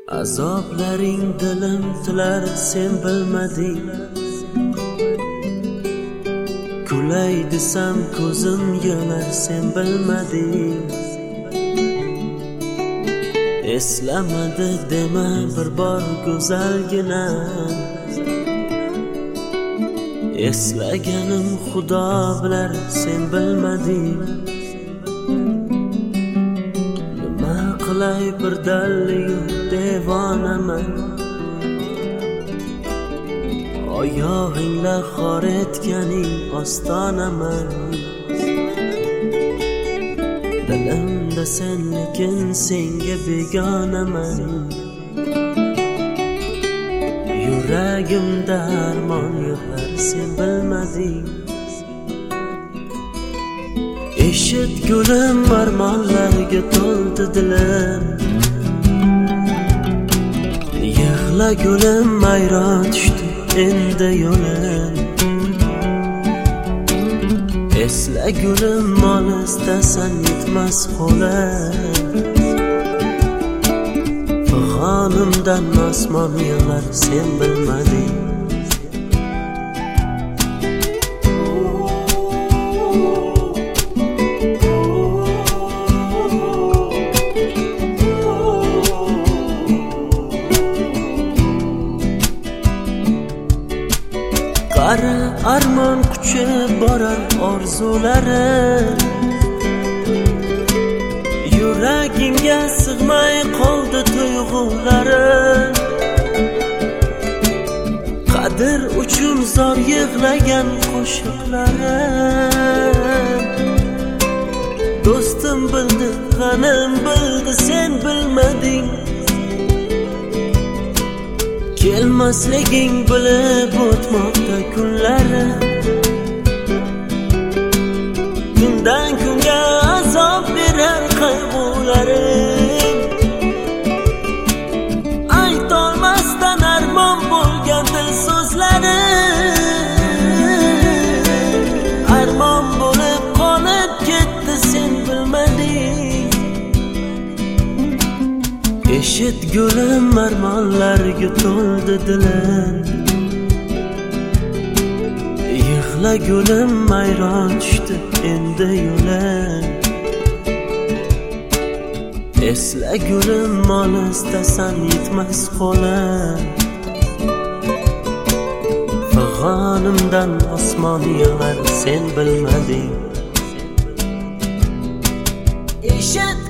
Azoblaring dilim tilar sen bilmading. Kulay desam ko'zim yonar sen bilmading. Eslamadi dema bir bor go'zalgina. Eslaganim Xudo bilar sen bilmading. Nima qilay bir dalliyu devonaman. Oyog'ingla xor etganing ostonaman. Dilimda sen lekin senga begonaman. Yuragimda armon yo'qlar sen bilmading. Eshit gulim armonlarga to'ldi dilim. Yig'la gulim ayron tushdi endi yo'lim. Esla gulim olisdasan yetmas qo'lim. G'onimdan osmon yig'lar sen bilmading. Qara armon kuchib borar orzulari. Yuragingga sig'may qoldi tuyg'ulari. Qadr uchun zor yig'lagan qo'shiqlari. Do'stim bildi, g'anim bildi sen bilmading. Kelmasliging bilib o'tmoqda kunlari. Kundan kunga azob berar qayg'ularim. Aytolmasdan armon bo'lgan dil so'zlari. Armon bo'lib qolib ketdi sen bilmading. Eshit gulim armonlarga to'ldi dilim. Yig'la gulim ayron tushdi endi yo'lim. Esla gulim olisdasan yetmas qo'lim. G'onimdan osmon yig'lar sen bilmading. Eshit